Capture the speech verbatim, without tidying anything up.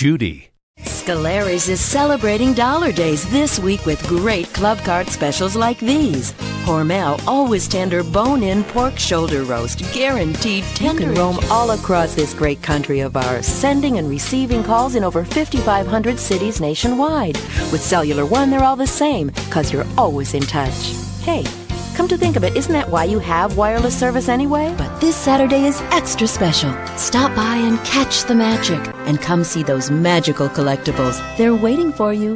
Judy. Scalari's is celebrating Dollar Days this week with great club card specials like these. Hormel Always Tender Bone-In Pork Shoulder Roast, guaranteed tender. You can roam all across this great country of ours, sending and receiving calls in over fifty-five hundred cities nationwide. With Cellular One, they're all the same, because you're always in touch. Hey, come to think of it, isn't that why you have wireless service anyway? But this Saturday is extra special. Stop by and catch the magic, and come see those magical collectibles. They're waiting for you.